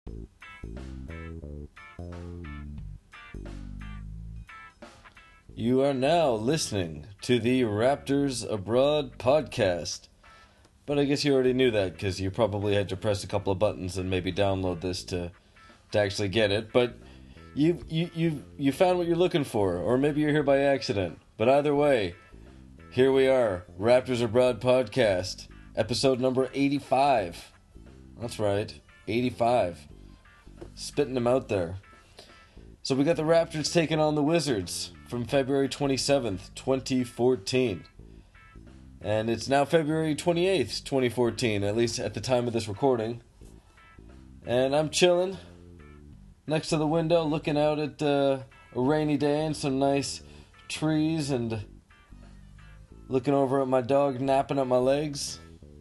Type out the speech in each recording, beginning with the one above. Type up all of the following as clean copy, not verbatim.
You are now listening to the Raptors Abroad podcast. But I guess you already knew that because you probably had to press a couple of buttons and maybe download this to actually get it. But you found what you're looking for, or maybe you're here by accident. But either way, here we are, Raptors Abroad podcast, episode number 85. That's right, 85. Spitting them out there. So we got the Raptors taking on the Wizards from February 27th, 2014. And it's now February 28th, 2014, at least at the time of this recording. And I'm chilling next to the window, looking out at a rainy day and some nice trees, and looking over at my dog napping at my legs.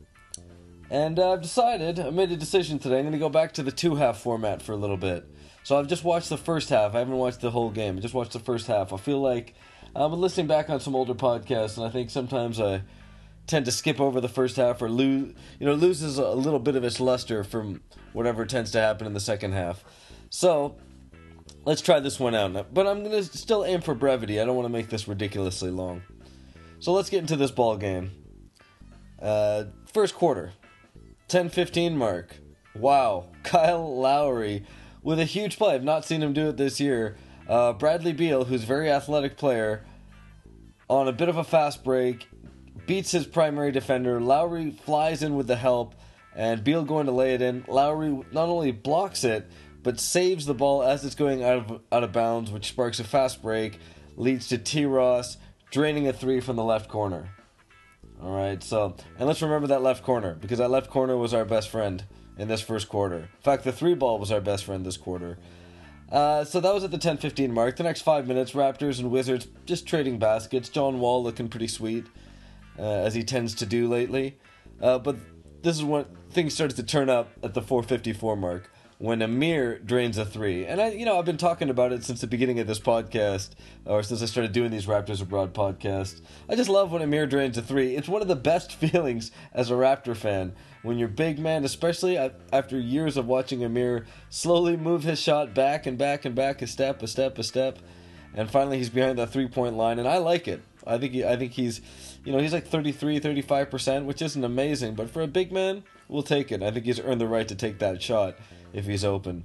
And I made a decision today. I'm going to go back to the two-half format for a little bit. So I've just watched the first half. I haven't watched the whole game. I just watched the first half. I feel like I'm listening back on some older podcasts, and I think sometimes I tend to skip over the first half or loses a little bit of its luster from whatever tends to happen in the second half. So let's try this one out. But I'm going to still aim for brevity. I don't want to make this ridiculously long. So let's get into this ball game. First quarter, 10-15 mark. Wow, Kyle Lowry with a huge play. I've not seen him do it this year. Bradley Beal, who's a very athletic player, on a bit of a fast break, beats his primary defender. Lowry flies in with the help, and Beal going to lay it in. Lowry not only blocks it, but saves the ball as it's going out of bounds, which sparks a fast break, leads to T. Ross draining a three from the left corner. All right, and let's remember that left corner, because that left corner was our best friend in this first quarter. In fact, the three ball was our best friend this quarter. So that was at the 10-15 mark. The next 5 minutes, Raptors and Wizards just trading baskets. John Wall looking pretty sweet, as he tends to do lately. But this is when things started to turn up at the 4:54 mark, when Amir drains a three. And I've been talking about it since the beginning of this podcast, or since I started doing these Raptors Abroad podcasts. I just love when Amir drains a three. It's one of the best feelings as a Raptor fan, when your big man, especially after years of watching Amir slowly move his shot back and back and back, a step, and finally he's behind that three-point line, and I like it. I think he's, he's like 35%, which isn't amazing, but for a big man, we'll take it. I think he's earned the right to take that shot if he's open.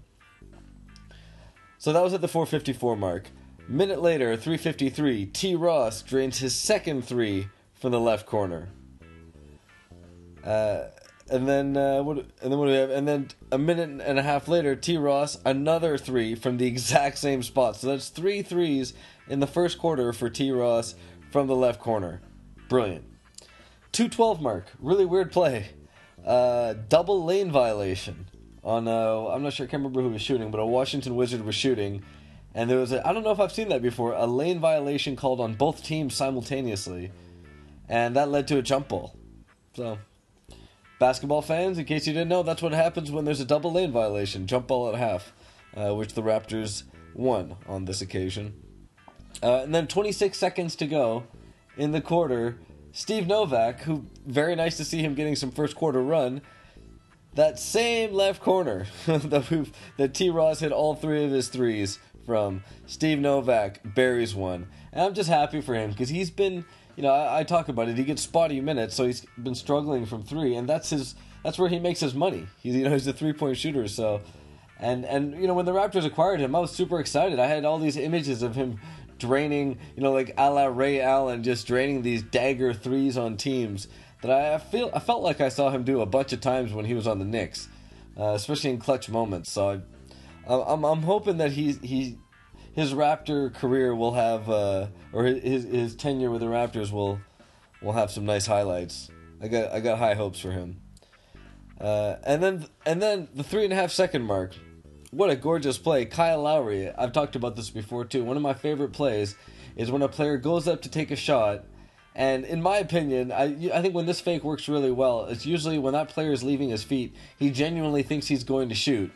So that was at the 4:54 mark. Minute later, 3:53, T. Ross drains his second three from the left corner. And then what do we have? And then a minute and a half later, T. Ross, another three from the exact same spot. So that's 3 threes in the first quarter for T. Ross from the left corner. Brilliant. 2:12 mark. Really weird play. Double lane violation on I'm not sure, I can't remember who was shooting, but a Washington Wizard was shooting, and there was I don't know if I've seen that before, a lane violation called on both teams simultaneously, and that led to a jump ball. So, basketball fans, in case you didn't know, that's what happens when there's a double lane violation. Jump ball at half, which the Raptors won on this occasion. And then 26 seconds to go in the quarter, Steve Novak, who, very nice to see him getting some first quarter run, that same left corner that T. Ross hit all three of his threes from, Steve Novak buries one. And I'm just happy for him, because he's been, I talk about it, he gets spotty minutes, so he's been struggling from three, and that's where he makes his money. He's a three-point shooter, so, and when the Raptors acquired him, I was super excited. I had all these images of him draining, like a la Ray Allen, just draining these dagger threes on teams that I felt like I saw him do a bunch of times when he was on the Knicks, especially in clutch moments. So I'm hoping that his Raptor career will have, or his tenure with the Raptors will have some nice highlights. I got high hopes for him. And then the 3.5 second mark. What a gorgeous play. Kyle Lowry, I've talked about this before too. One of my favorite plays is when a player goes up to take a shot, and in my opinion, I think when this fake works really well, it's usually when that player is leaving his feet, he genuinely thinks he's going to shoot.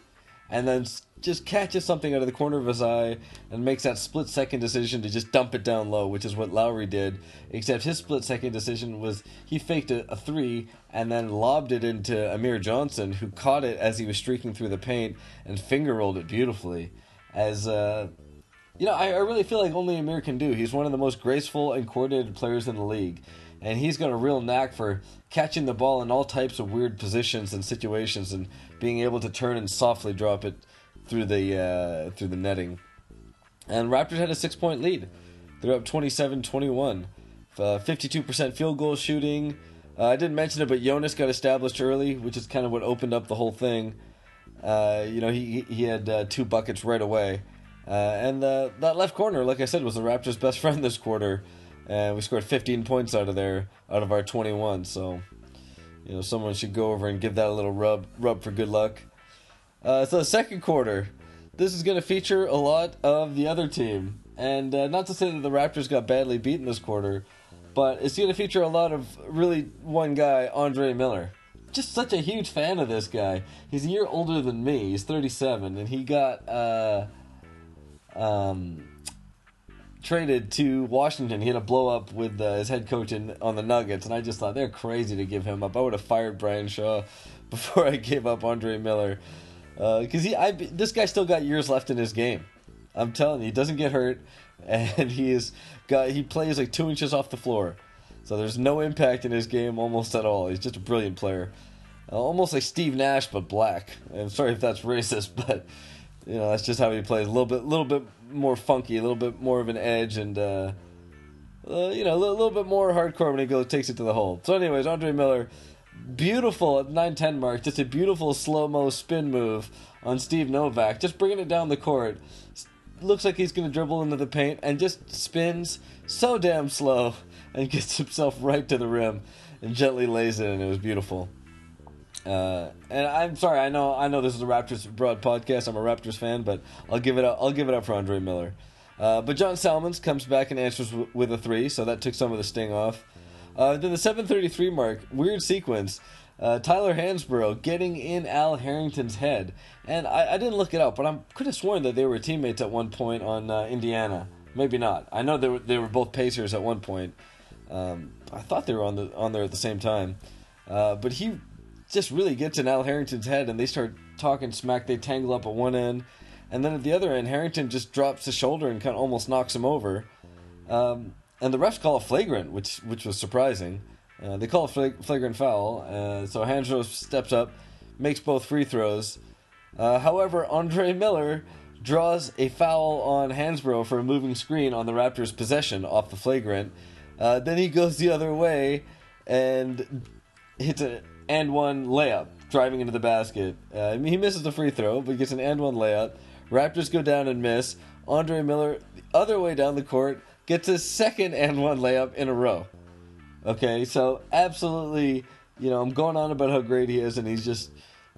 and then just catches something out of the corner of his eye and makes that split-second decision to just dump it down low, which is what Lowry did, except his split-second decision was he faked a three and then lobbed it into Amir Johnson, who caught it as he was streaking through the paint and finger-rolled it beautifully. As, I really feel like only Amir can do. He's one of the most graceful and coordinated players in the league, and he's got a real knack for catching the ball in all types of weird positions and situations and being able to turn and softly drop it through the netting. And Raptors had a 6-point lead. They're up 27-21. 52% field goal shooting. I didn't mention it, but Jonas got established early, which is kind of what opened up the whole thing. He had 2 buckets right away. And that left corner, like I said, was the Raptors' best friend this quarter. And we scored 15 points out of our 21. So, someone should go over and give that a little rub for good luck. So the second quarter, this is going to feature a lot of the other team. And not to say that the Raptors got badly beaten this quarter, but it's going to feature a lot of really one guy, Andre Miller. Just such a huge fan of this guy. He's a year older than me. He's 37, and he got traded to Washington. He had a blow-up with his head coach on the Nuggets, and I just thought they're crazy to give him up. I would have fired Brian Shaw before I gave up Andre Miller. Because this guy still got years left in his game. I'm telling you, he doesn't get hurt, and he plays like 2 inches off the floor. So there's no impact in his game almost at all. He's just a brilliant player. Almost like Steve Nash, but black. I'm sorry if that's racist, but that's just how he plays. A little bit more funky, a little bit more of an edge, and a little bit more hardcore when he takes it to the hole. So anyways, Andre Miller, beautiful at 9-10 mark, just a beautiful slow-mo spin move on Steve Novak, just bringing it down the court. Looks like he's going to dribble into the paint and just spins so damn slow and gets himself right to the rim and gently lays it in. It was beautiful. And I'm sorry, I know this is a Raptors Abroad podcast. I'm a Raptors fan, but I'll give it up for Andre Miller. But John Salmons comes back and answers with a 3, so that took some of the sting off. Then the 7:33 mark, weird sequence. Tyler Hansbrough getting in Al Harrington's head. And I didn't look it up, but I could have sworn that they were teammates at one point on Indiana. Maybe not. I know they were both Pacers at one point. I thought they were on there at the same time. But he just really gets in Al Harrington's head, and they start talking smack. They tangle up at one end. And then at the other end, Harrington just drops his shoulder and kind of almost knocks him over. And the refs call a flagrant, which was surprising. They call a flagrant foul, so Hansbrough steps up, makes both free throws. However, Andre Miller draws a foul on Hansbrough for a moving screen on the Raptors' possession off the flagrant. Then he goes the other way and hits an and-one layup, driving into the basket. He misses the free throw, but gets an and-one layup. Raptors go down and miss. Andre Miller, the other way down the court, gets his second and-one layup in a row. Okay, so absolutely, I'm going on about how great he is, and he's just,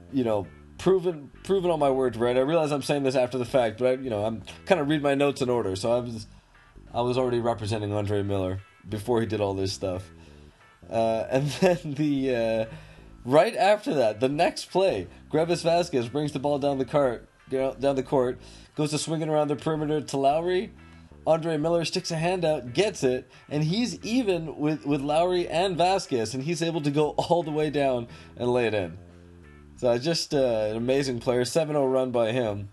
proven all my words right. I realize I'm saying this after the fact, but I'm kind of read my notes in order. So I was already representing Andre Miller before he did all this stuff. And then right after that, the next play, Greivis Vasquez brings the ball down the court, goes to swing it around the perimeter to Lowry. Andre Miller sticks a hand out, gets it, and he's even with Lowry and Vasquez, and he's able to go all the way down and lay it in. So just an amazing player, 7-0 run by him.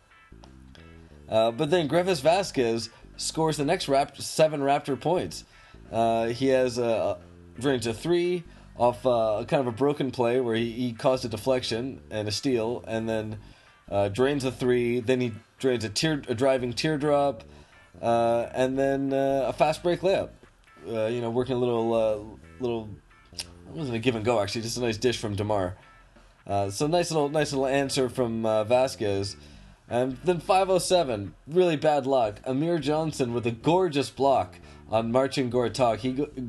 But then Greivis Vasquez scores the next 7 Raptor points. He has drains a 3 off kind of a broken play where he caused a deflection and a steal, and then drains a 3. Then he drains a driving teardrop. And then a fast break layup. Working a little. It wasn't a give and go actually, just a nice dish from DeMar. So nice little answer from Vasquez. And then 5:07, really bad luck. Amir Johnson with a gorgeous block on Marcin Gortat.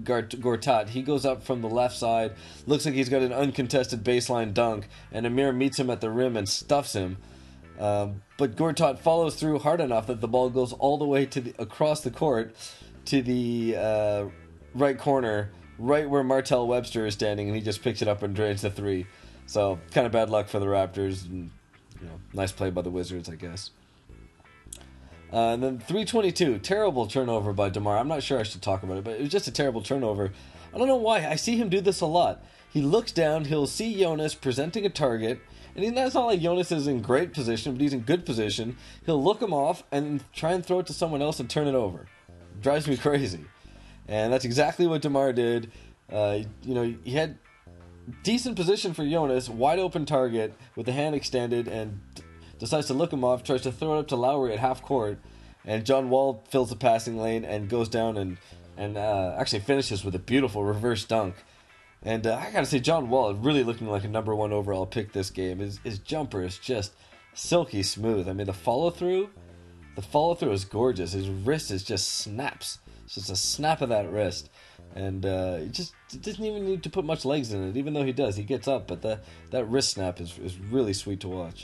He goes up from the left side. Looks like he's got an uncontested baseline dunk, and Amir meets him at the rim and stuffs him. But Gortat follows through hard enough that the ball goes all the way across the court to the right corner, right where Martell Webster is standing, and he just picks it up and drains the 3. So kind of bad luck for the Raptors. And nice play by the Wizards, I guess. And then 322, terrible turnover by DeMar. I'm not sure I should talk about it, but it was just a terrible turnover. I don't know why. I see him do this a lot. He looks down, he'll see Jonas presenting a target, and it's not like Jonas is in great position, but he's in good position. He'll look him off and try and throw it to someone else and turn it over. It drives me crazy. And that's exactly what DeMar did. He had decent position for Jonas, wide open target with the hand extended, and decides to look him off, tries to throw it up to Lowry at half court, and John Wall fills the passing lane and goes down and actually finishes with a beautiful reverse dunk. And I gotta say, John Wall is really looking like a number 1 overall pick this game. His jumper is just silky smooth. I mean, the follow through is gorgeous. His wrist is just snaps. It's just a snap of that wrist. And it doesn't even need to put much legs in it, even though he does. He gets up, but that wrist snap is really sweet to watch.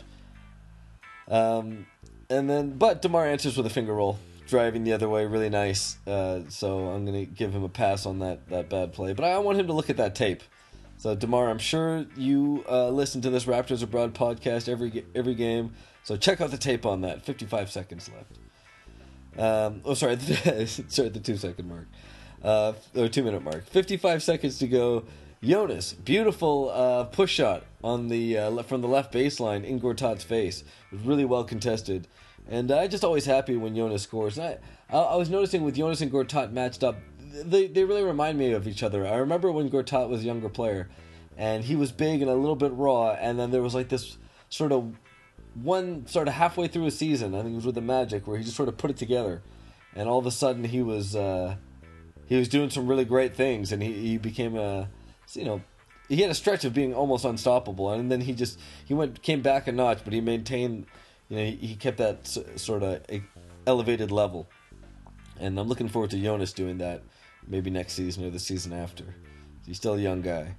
But DeMar answers with a finger roll, driving the other way, really nice. So I'm going to give him a pass on that bad play. But I want him to look at that tape. So DeMar, I'm sure you listen to this Raptors Abroad podcast every game. So check out the tape on that. 55 seconds left. Sorry, the 2 second mark. Or 2 minute mark. 55 seconds to go. Jonas, beautiful push shot on the from the left baseline in Gortat's face. It was really well contested, and I'm just always happy when Jonas scores. And I was noticing with Jonas and Gortat matched up, they really remind me of each other. I remember when Gortat was a younger player, and he was big and a little bit raw, and then there was like this sort of halfway through a season, I think it was with the Magic, where he just sort of put it together, and all of a sudden he was doing some really great things, and he became he had a stretch of being almost unstoppable, and then he came back a notch, but he maintained, he kept that sort of elevated level, and I'm looking forward to Jonas doing that, maybe next season or the season after. He's still a young guy.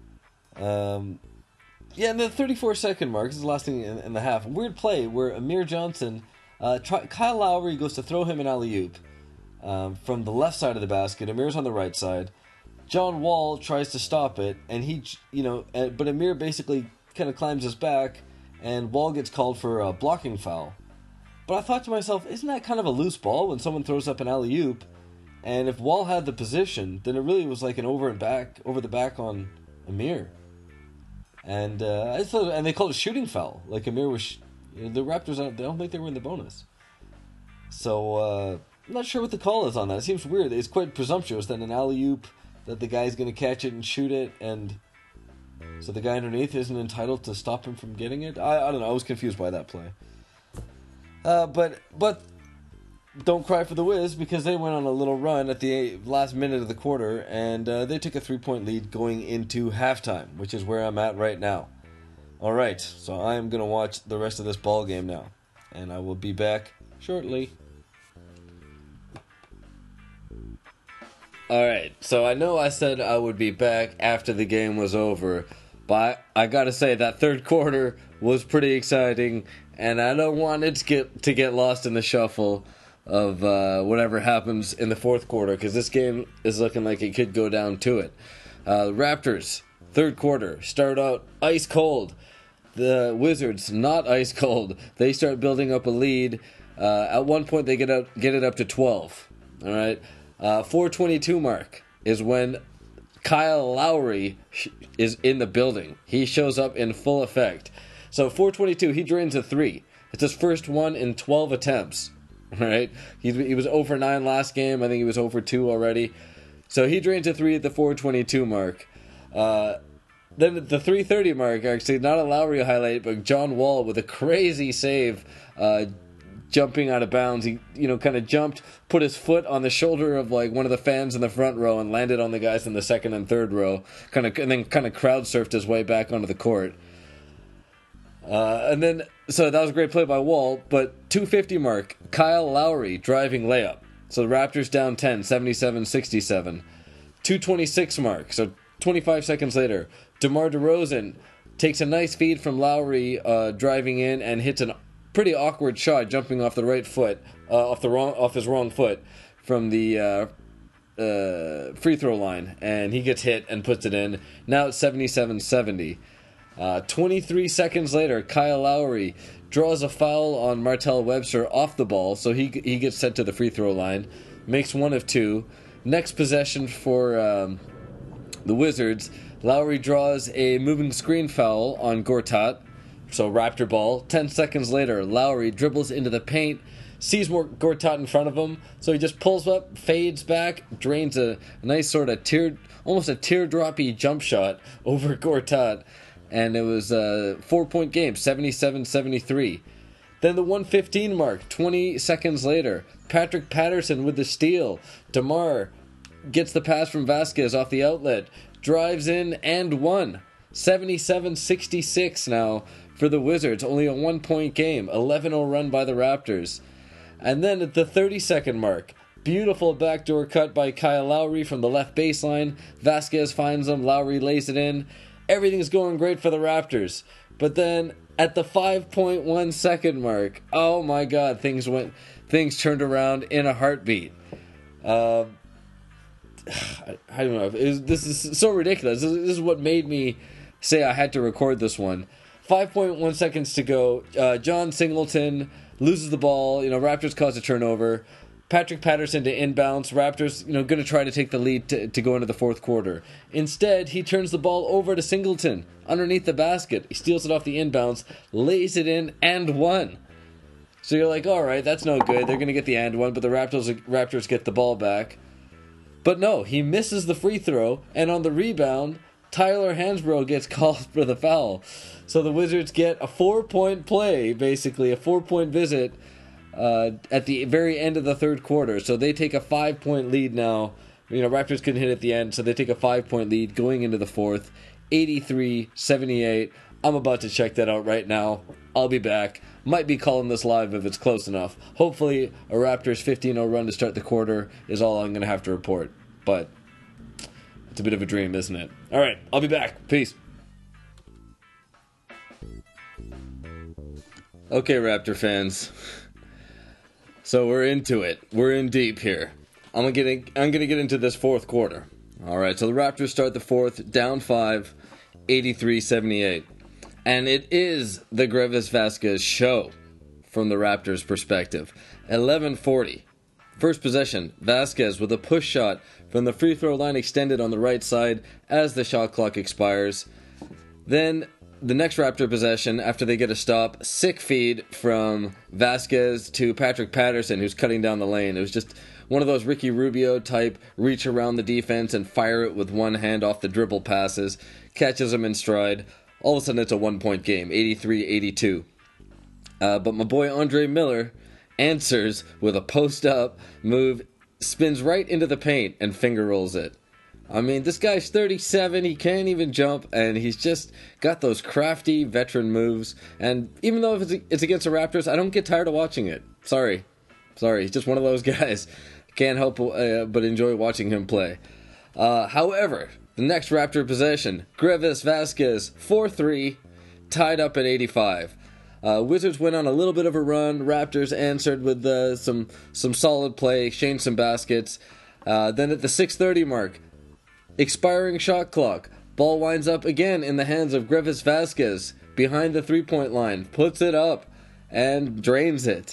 And the 34-second mark, this is the last thing in the half. Weird play where Amir Johnson, Kyle Lowry goes to throw him an alley-oop from the left side of the basket. Amir's on the right side. John Wall tries to stop it, and but Amir basically kind of climbs his back, and Wall gets called for a blocking foul. But I thought to myself, isn't that kind of a loose ball when someone throws up an alley-oop? And if Wall had the position, then it really was like an over the back on Amir. And and they called it a shooting foul. Like Amir was, the Raptors, I don't think they were in the bonus. So I'm not sure what the call is on that. It seems weird. It's quite presumptuous that an alley-oop, that the guy's going to catch it and shoot it, and so the guy underneath isn't entitled to stop him from getting it. I don't know. I was confused by that play. But don't cry for the Wiz, because they went on a little run at the last minute of the quarter, and they took a 3-point lead going into halftime, which is where I'm at right now. All right, so I am going to watch the rest of this ball game now, and I will be back shortly. Alright, so I know I said I would be back after the game was over, but I gotta say that third quarter was pretty exciting, and I don't want it to get lost in the shuffle of whatever happens in the fourth quarter, because this game is looking like it could go down to it. The Raptors, third quarter, start out ice cold. The Wizards, not ice cold. They start building up a lead. At one point, they get it up to 12. All right. 4:22 mark is when Kyle Lowry is in the building. He shows up in full effect. So 4:22, he drains a 3. It's his first one in 12 attempts. All right. He was 0 for 9 last game. I think he was 0 for 2 already. So he drains a 3 at the 4:22 mark. Then at the 3:30 mark, actually, not a Lowry highlight, but John Wall with a crazy save, jumping out of bounds. He, kind of jumped, put his foot on the shoulder of like one of the fans in the front row, and landed on the guys in the second and third row. And then crowd surfed his way back onto the court. So that was a great play by Wall. But 2:50 mark, Kyle Lowry driving layup. So the Raptors down 10, 77-67. 2:26 mark, so 25 seconds later, DeMar DeRozan takes a nice feed from Lowry driving in and hits a pretty awkward shot, jumping off the right foot, off his wrong foot from the free throw line, and he gets hit and puts it in. Now it's 77-70. 23 seconds later, Kyle Lowry draws a foul on Martell Webster off the ball, so he gets sent to the free throw line, makes one of two. Next possession for the Wizards, Lowry draws a moving screen foul on Gortat, so Raptor ball. 10 seconds later, Lowry dribbles into the paint, sees more Gortat in front of him, so he just pulls up, fades back, drains a nice sort of almost a teardroppy jump shot over Gortat, and it was a 4-point game, 77-73. Then the 1:15 mark, 20 seconds later, Patrick Patterson with the steal. DeMar gets the pass from Vasquez off the outlet, drives in and one. 77-66 now for the Wizards. Only a 1-point game. 11-0 run by the Raptors. And then at the 30-second mark, beautiful backdoor cut by Kyle Lowry from the left baseline. Vasquez finds him. Lowry lays it in. Everything's going great for the Raptors. But then at the 5.1 second mark, oh my God, things turned around in a heartbeat. I don't know. This is so ridiculous. This is what made me say I had to record this one. 5.1 seconds to go. John Singleton loses the ball. Raptors cause a turnover. Patrick Patterson to inbounds. Raptors, going to try to take the lead to go into the fourth quarter. Instead, he turns the ball over to Singleton underneath the basket. He steals it off the inbounds, lays it in, and one. So you're like, all right, that's no good. They're going to get the and one, but the Raptors get the ball back. But no, he misses the free throw, and on the rebound, Tyler Hansbrough gets called for the foul. So the Wizards get a 4-point play, basically, a 4-point visit at the very end of the third quarter. So they take a 5-point lead now. Raptors couldn't hit at the end, so they take a 5-point lead going into the fourth, 83-78. I'm about to check that out right now. I'll be back. Might be calling this live if it's close enough. Hopefully, a Raptors 15-0 run to start the quarter is all I'm going to have to report. But it's a bit of a dream, isn't it? All right, I'll be back. Peace. Okay, Raptor fans. So we're into it. We're in deep here. I'm gonna get into this fourth quarter. All right, so the Raptors start the fourth, down 5, 83-78. And it is the Greivis Vasquez show from the Raptors' perspective. 11:40. First possession, Vasquez with a push shot from the free throw line extended on the right side as the shot clock expires. Then the next Raptor possession, after they get a stop, sick feed from Vasquez to Patrick Patterson, who's cutting down the lane. It was just one of those Ricky Rubio type reach around the defense and fire it with one hand off the dribble passes. Catches him in stride. All of a sudden it's a 1-point game, 83-82. But my boy Andre Miller answers with a post-up move, spins right into the paint and finger rolls it. I mean, this guy's 37, he can't even jump, and he's just got those crafty veteran moves. And even though it's against the Raptors, I don't get tired of watching it. Sorry, he's just one of those guys. Can't help but enjoy watching him play. However, the next Raptor possession, Greivis Vasquez, 4-3, tied up at 85. Wizards went on a little bit of a run. Raptors answered with some solid play, exchanged some baskets. Then at the 6:30 mark, expiring shot clock, ball winds up again in the hands of Greivis Vasquez behind the three-point line, puts it up and drains it.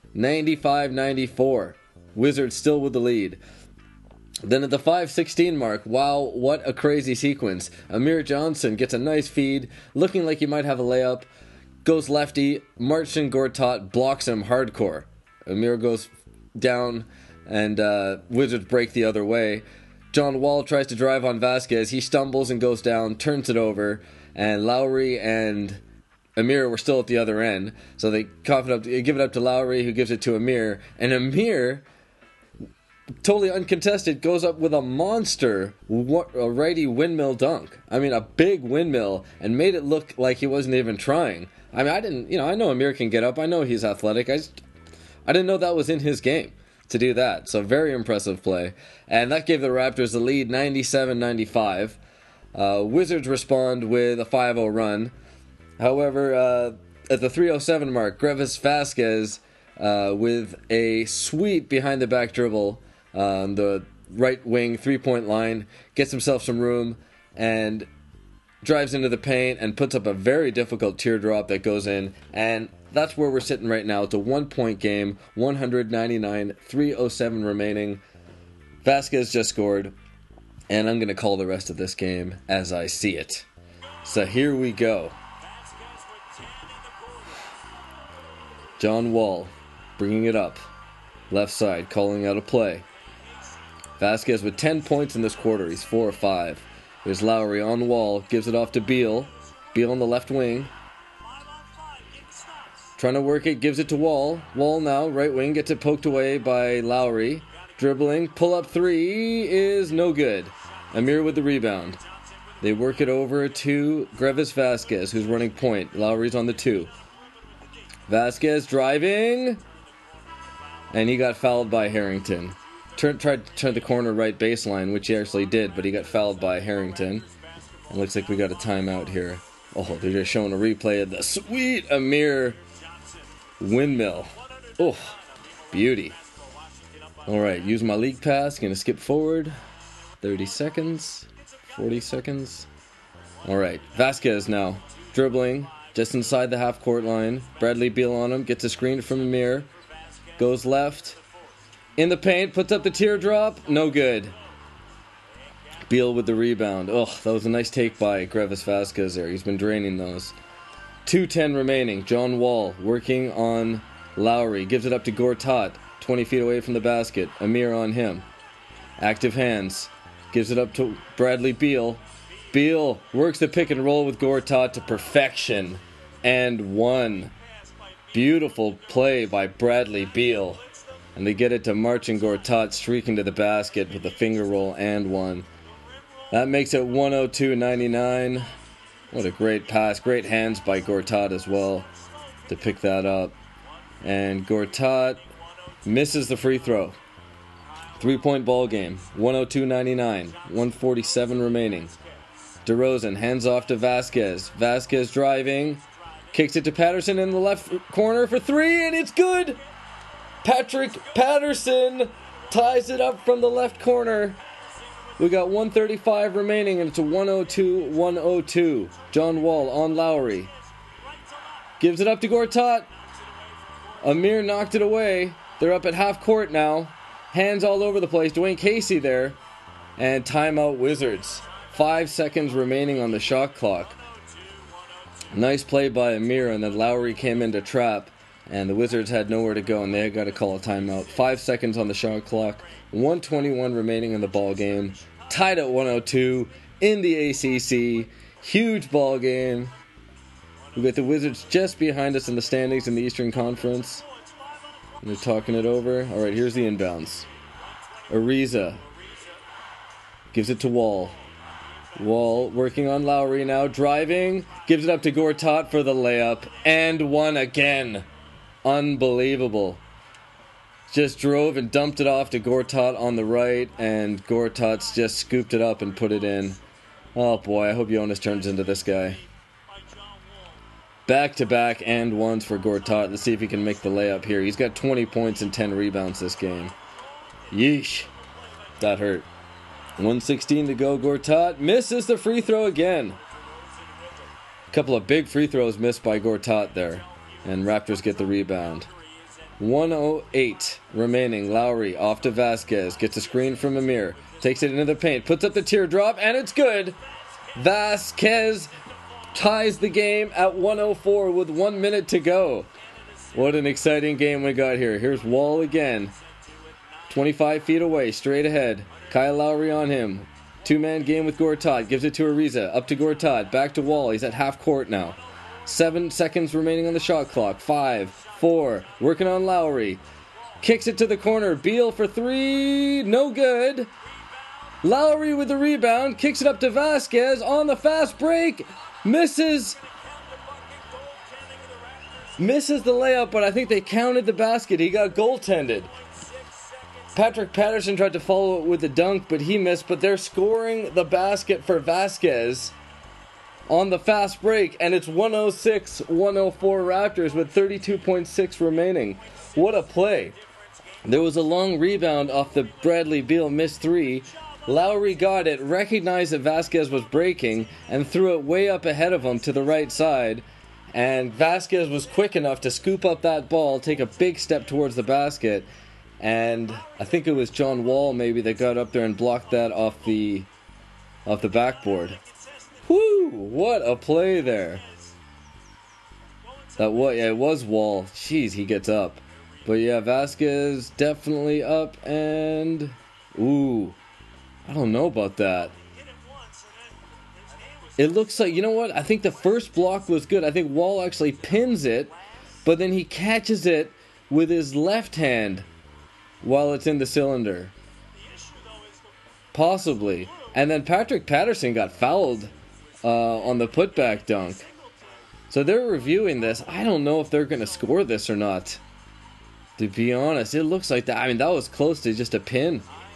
95-94. Wizards still with the lead. Then at the 5:16 mark, wow, what a crazy sequence. Amir Johnson gets a nice feed, looking like he might have a layup. Goes lefty, Marcin Gortat blocks him hardcore. Amir goes down, and Wizards break the other way. John Wall tries to drive on Vasquez. He stumbles and goes down, turns it over, and Lowry and Amir were still at the other end. So they give it up to Lowry, who gives it to Amir. And Amir, totally uncontested, goes up with a monster righty windmill dunk. I mean, a big windmill, and made it look like he wasn't even trying. I mean, I know Amir can get up. I know he's athletic. I didn't know that was in his game to do that. So very impressive play. And that gave the Raptors the lead, 97-95. Wizards respond with a 5-0 run. However, at the 3:07 mark, Greivis Vasquez with a sweet behind-the-back dribble on the right wing three-point line, gets himself some room, and drives into the paint and puts up a very difficult teardrop that goes in, and that's where we're sitting right now. It's a 1-point game, 199, 3:07 remaining. Vasquez just scored, and I'm going to call the rest of this game as I see it. So here we go. John Wall bringing it up. Left side, calling out a play. Vasquez with 10 points in this quarter. He's 4 of 5. There's Lowry on Wall. Gives it off to Beal. Beal on the left wing. Trying to work it. Gives it to Wall. Wall now, right wing. Gets it poked away by Lowry. Dribbling. Pull up three is no good. Amir with the rebound. They work it over to Greivis Vasquez, who's running point. Lowry's on the 2. Vasquez driving. And he got fouled by Harrington. Tried to turn the corner right baseline, which he actually did, but he got fouled by Harrington. It looks like we got a timeout here. Oh, they're just showing a replay of the sweet Amir windmill. Oh, beauty. All right, use my league pass. Going to skip forward. 30 seconds. 40 seconds. All right, Vasquez now. Dribbling just inside the half-court line. Bradley Beal on him. Gets a screen from Amir. Goes left. In the paint, puts up the teardrop. No good. Beal with the rebound. Oh, that was a nice take by Greivis Vasquez there. He's been draining those. 2:10 remaining. John Wall working on Lowry. Gives it up to Gortat. 20 feet away from the basket. Amir on him. Active hands. Gives it up to Bradley Beal. Beal works the pick and roll with Gortat to perfection. And one. Beautiful play by Bradley Beal. And they get it to Marcin Gortat streaking to the basket with a finger roll and one. That makes it 102-99. What a great pass. Great hands by Gortat as well to pick that up. And Gortat misses the free throw. 3-point ball game. 102-99. 147 remaining. DeRozan hands off to Vasquez. Vasquez driving. Kicks it to Patterson in the left corner for 3, and it's good! Patrick Patterson ties it up from the left corner. We got 135 remaining, and it's a 102-102. John Wall on Lowry. Gives it up to Gortat. Amir knocked it away. They're up at half court now. Hands all over the place. Dwayne Casey there. And timeout Wizards. 5 seconds remaining on the shot clock. Nice play by Amir, and then Lowry came in to trap. And the Wizards had nowhere to go, and they got to call a timeout. 5 seconds on the shot clock. 1:21 remaining in the ball game. Tied at 102 in the ACC. Huge ball game. We got the Wizards just behind us in the standings in the Eastern Conference. And they're talking it over. All right, here's the inbounds. Ariza gives it to Wall. Wall working on Lowry now. Driving. Gives it up to Gortat for the layup. And one again. Unbelievable. Just drove and dumped it off to Gortat on the right, and Gortat's just scooped it up and put it in. Oh boy, I hope Jonas turns into this guy. Back-to-back and ones for Gortat. Let's see if he can make the layup here. He's got 20 points and 10 rebounds this game. Yeesh. That hurt. 1:16 to go. Gortat misses the free throw again. A couple of big free throws missed by Gortat there. And Raptors get the rebound. 1:08 remaining. Lowry off to Vasquez. Gets a screen from Amir. Takes it into the paint. Puts up the teardrop, and it's good. Vasquez ties the game at 1:04 with 1 minute to go. What an exciting game we got here. Here's Wall again. 25 feet away, straight ahead. Kyle Lowry on him. Two-man game with Gortat. Gives it to Ariza. Up to Gortat. Back to Wall. He's at half court now. 7 seconds remaining on the shot clock. 5, 4. Working on Lowry. Kicks it to the corner. Beal for 3. No good. Lowry with the rebound. Kicks it up to Vasquez on the fast break. Misses the layup, but I think they counted the basket. He got goaltended. Patrick Patterson tried to follow it with a dunk, but he missed. But they're scoring the basket for Vasquez on the fast break, and it's 106-104 Raptors with 32.6 remaining. What a play. There was a long rebound off the Bradley Beal missed 3. Lowry got it, recognized that Vasquez was breaking, and threw it way up ahead of him to the right side. And Vasquez was quick enough to scoop up that ball, take a big step towards the basket. And I think it was John Wall maybe that got up there and blocked that off the backboard. Whoo! What a play there. It was Wall. Jeez, he gets up. But yeah, Vasquez definitely up and... Ooh. I don't know about that. It looks like... You know what? I think the first block was good. I think Wall actually pins it, but then he catches it with his left hand while it's in the cylinder. Possibly. And then Patrick Patterson got fouled on the putback dunk. So they're reviewing this. I don't know if they're going to score this or not. To be honest, it looks like that. I mean, that was close to just a pin.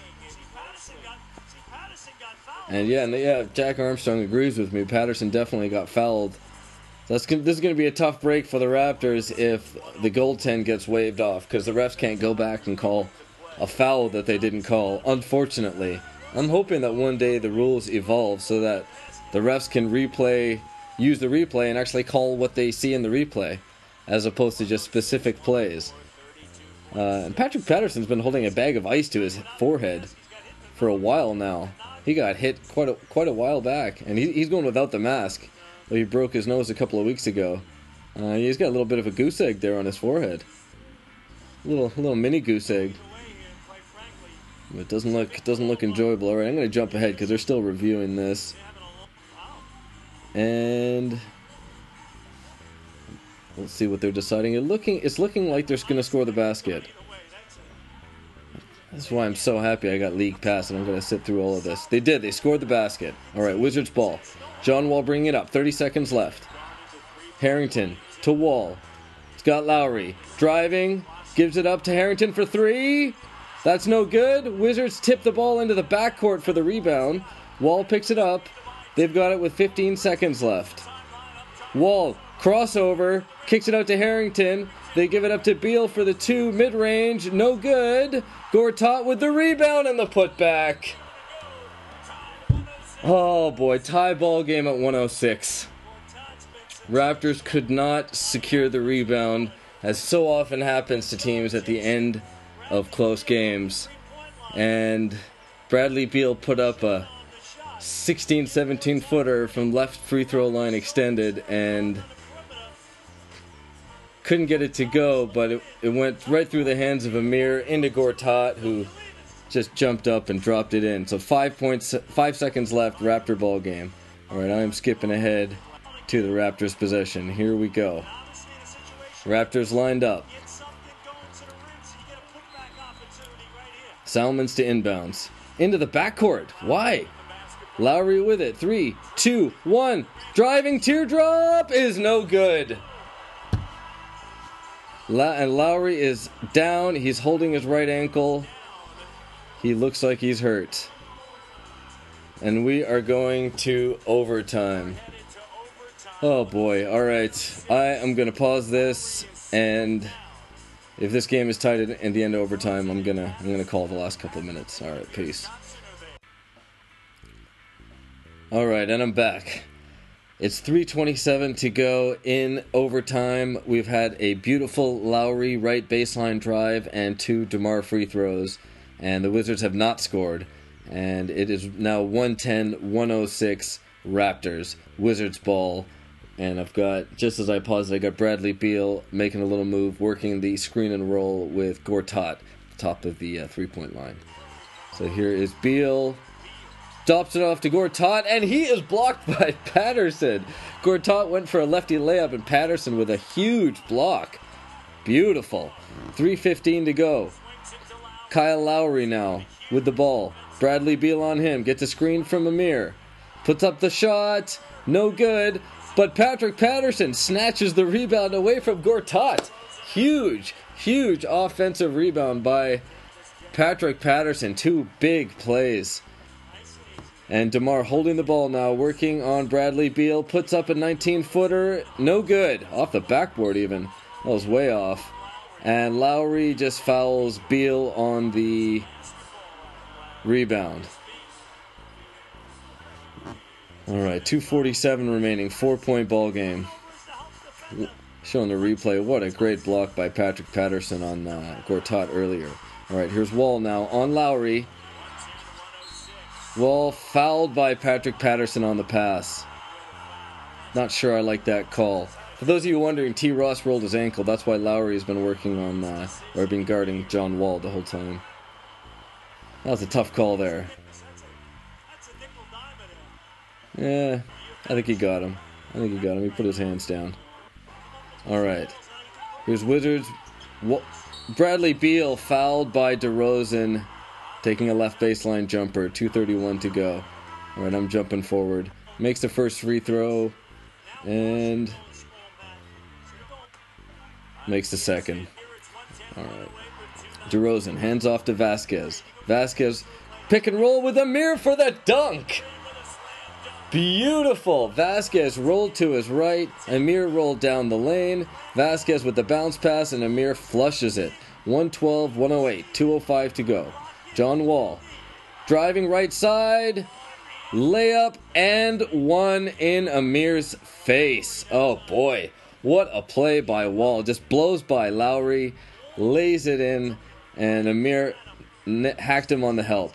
And yeah, Jack Armstrong agrees with me. Patterson definitely got fouled. So this is going to be a tough break for the Raptors if the goaltend gets waved off, because the refs can't go back and call a foul that they didn't call, unfortunately. I'm hoping that one day the rules evolve so that the refs can use the replay and actually call what they see in the replay, as opposed to just specific plays. And Patrick Patterson's been holding a bag of ice to his forehead for a while now. He got hit quite a while back, and he's going without the mask. He broke his nose a couple of weeks ago. He's got a little bit of a goose egg there on his forehead. Little mini goose egg. It doesn't look enjoyable. All right, I'm going to jump ahead because they're still reviewing this. And let's see what they're deciding. It's looking like they're going to score the basket. That's why I'm so happy I got league pass and I'm going to sit through all of this. They did. They scored the basket. All right, Wizards ball. John Wall bringing it up. 30 seconds left. Harrington to Wall. Scott Lowry driving. Gives it up to Harrington for three. That's no good. Wizards tip the ball into the backcourt for the rebound. Wall picks it up. They've got it with 15 seconds left. Wall, crossover, kicks it out to Harrington. They give it up to Beal for the two, mid-range, no good. Gortat with the rebound and the putback. Oh boy, tie ball game at 106. Raptors could not secure the rebound, as so often happens to teams at the end of close games. And Bradley Beal put up a 16-17 footer from left free throw line extended and couldn't get it to go, but it went right through the hands of Amir into Gortat, who just jumped up and dropped it in. So 5 seconds left, Raptor ball game. All right, I am skipping ahead to the Raptors possession. Here we go. Raptors lined up. Salmons to inbounds. Into the backcourt. Why? Lowry with it. 3, 2, 1. Driving teardrop is no good. And Lowry is down. He's holding his right ankle. He looks like he's hurt. And we are going to overtime. Oh boy. All right. I am going to pause this, and if this game is tied in the end of overtime, I'm gonna call the last couple of minutes. All right, peace. All right, and I'm back. It's 3:27 to go in overtime. We've had a beautiful Lowry right baseline drive and 2 DeMar free throws, and the Wizards have not scored. And it is now 110-106 Raptors. Wizards ball. And I've got, just as I paused, I got Bradley Beal making a little move, working the screen and roll with Gortat, top of the three-point line. So here is Beal. Drops it off to Gortat, and he is blocked by Patterson. Gortat went for a lefty layup, and Patterson with a huge block. Beautiful. 3:15 to go. Kyle Lowry now with the ball. Bradley Beal on him. Gets a screen from Amir. Puts up the shot. No good. But Patrick Patterson snatches the rebound away from Gortat. Huge offensive rebound by Patrick Patterson. 2 big plays. And DeMar holding the ball now, working on Bradley Beal. Puts up a 19-footer. No good. Off the backboard even. That was way off. And Lowry just fouls Beal on the rebound. All right, 2:47 remaining, 4-point ball game. Showing the replay, what a great block by Patrick Patterson on Gortat earlier. All right, here's Wall now on Lowry. Wall fouled by Patrick Patterson on the pass. Not sure I like that call. For those of you wondering, T. Ross rolled his ankle. That's why Lowry has been working on, or been guarding John Wall the whole time. That was a tough call there. Yeah, I think he got him. He put his hands down. All right. Here's Wizards. Bradley Beal fouled by DeRozan, taking a left baseline jumper. 2:31 to go. All right, I'm jumping forward. Makes the first free throw, and makes the second. All right. DeRozan hands off to Vasquez. Vasquez pick and roll with Amir for the dunk. Beautiful. Vasquez rolled to his right. Amir rolled down the lane. Vasquez with the bounce pass, and Amir flushes it. 112-108. 2:05 to go. John Wall driving right side. Layup and one in Amir's face. Oh boy. What a play by Wall. Just blows by Lowry. Lays it in. And Amir hacked him on the help.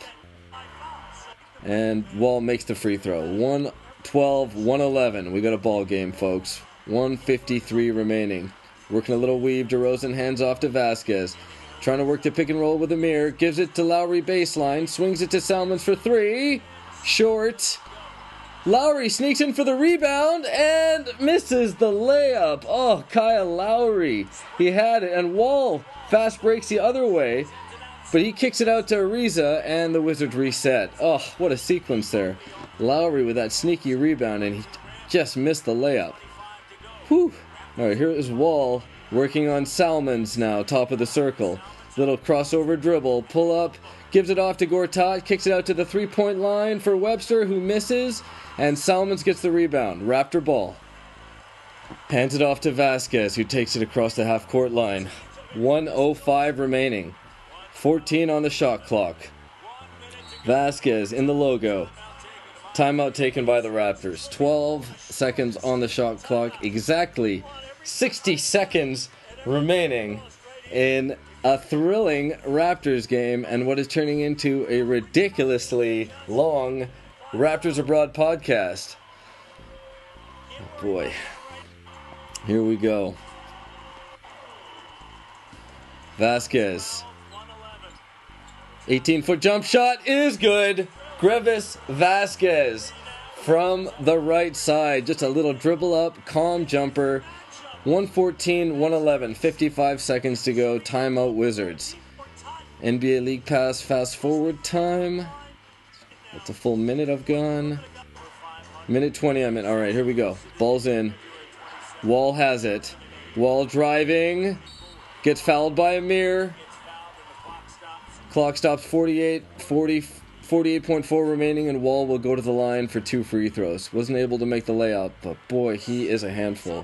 And Wall makes the free throw. 112-111. We got a ball game, folks. 1:53 remaining. Working a little weave. DeRozan hands off to Vasquez. Trying to work the pick and roll with Amir. Gives it to Lowry baseline. Swings it to Salmons for three. Short. Lowry sneaks in for the rebound and misses the layup. Oh, Kyle Lowry. He had it. And Wall fast breaks the other way. But he kicks it out to Ariza, and the Wizards reset. Oh, what a sequence there. Lowry with that sneaky rebound, and he just missed the layup. Whew. All right, here is Wall working on Salmons now, top of the circle. Little crossover dribble, pull up, gives it off to Gortat, kicks it out to the three-point line for Webster, who misses, and Salmons gets the rebound. Raptor ball. Hands it off to Vasquez, who takes it across the half-court line. 1:05 remaining. 14 on the shot clock. Vasquez in the logo. Timeout taken by the Raptors. 12 seconds on the shot clock. Exactly 60 seconds remaining in a thrilling Raptors game and what is turning into a ridiculously long Raptors Abroad podcast. Oh boy. Here we go. Vasquez. 18-foot jump shot is good. Greivis Vasquez from the right side. Just a little dribble up, calm jumper. 114-111. 55 seconds to go. Timeout Wizards. NBA League Pass fast forward time. That's a full minute I've gone. Minute 20 I'm in. All right, here we go. Ball's in. Wall has it. Wall driving. Gets fouled by Amir. Clock stops 48.4 remaining, and Wall will go to the line for two free throws. Wasn't able to make the layout, but boy, he is a handful.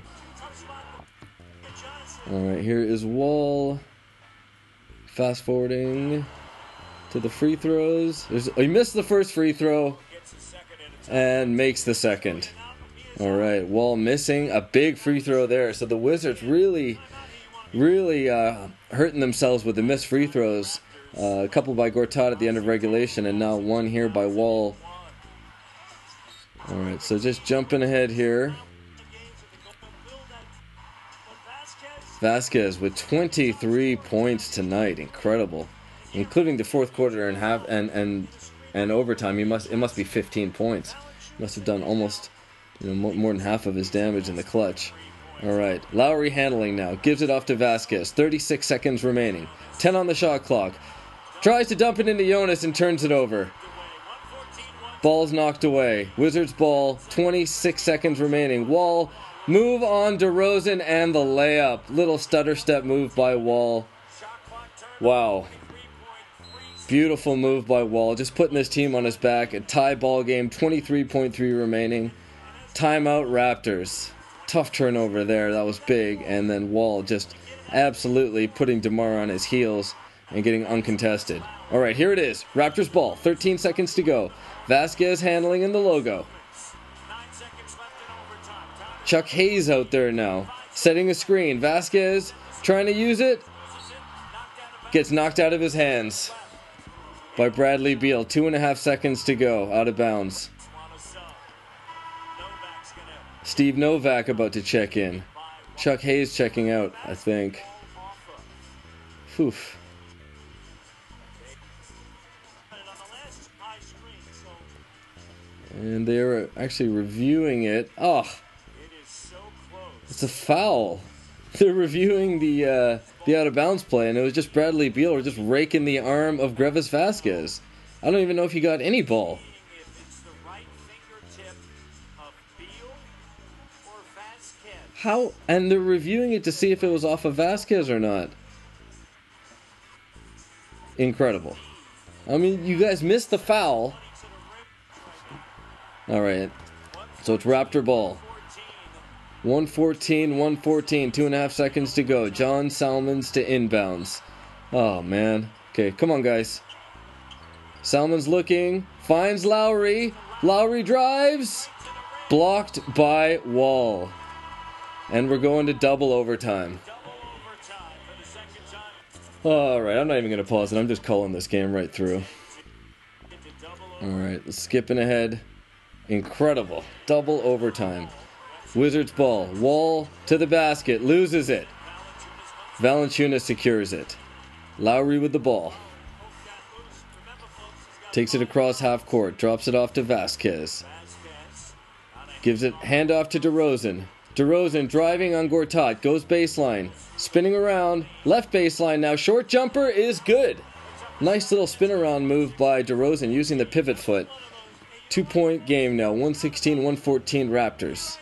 Alright, here is Wall. Fast forwarding to the free throws. He missed the first free throw and makes the second. Alright, Wall missing a big free throw there. So the Wizards really hurting themselves with the missed free throws. A couple by Gortat at the end of regulation, and now one here by Wall. Alright, so just jumping ahead here. Vasquez with 23 points tonight. Incredible. Including the fourth quarter and half and overtime. It must be 15 points. He must have done almost more than half of his damage in the clutch. Alright, Lowry handling now. Gives it off to Vasquez. 36 seconds remaining. 10 on the shot clock. Tries to dump it into Jonas and turns it over. Ball's knocked away. Wizards ball. 26 seconds remaining. Wall. Move on DeRozan and the layup. Little stutter step move by Wall. Wow. Beautiful move by Wall. Just putting this team on his back. A tie ball game. 23.3 remaining. Timeout Raptors. Tough turnover there. That was big. And then Wall just absolutely putting DeMar on his heels and getting uncontested. All right, here it is. Raptors ball. 13 seconds to go. Vasquez handling in the logo. Chuck Hayes out there now, setting a screen. Vasquez trying to use it. Gets knocked out of his hands by Bradley Beal. 2.5 seconds to go, out of bounds. Steve Novak about to check in. Chuck Hayes checking out, I think. Oof. And they're actually reviewing it. Oh, it's a foul. They're reviewing the out of bounds play, and it was just Bradley Beal just raking the arm of Grevis Vasquez. I don't even know if he got any ball. How? And they're reviewing it to see if it was off of Vasquez or not. Incredible. I mean, you guys missed the foul. All right. So it's Raptor ball. 114, 2.5 seconds to go. John Salmons to inbounds. Oh, man. Okay, come on, guys. Salmons looking. Finds Lowry. Lowry drives. Blocked by Wall. And we're going to double overtime. Alright, I'm not even going to pause it. I'm just calling this game right through. Alright, skipping ahead. Incredible. Double overtime. Wizards ball. Wall to the basket. Loses it. Valanciunas secures it. Lowry with the ball. Takes it across half court. Drops it off to Vasquez. Gives it handoff to DeRozan. DeRozan driving on Gortat. Goes baseline. Spinning around. Left baseline now. Short jumper is good. Nice little spin around move by DeRozan using the pivot foot. 2-point game now. 116-114 Raptors.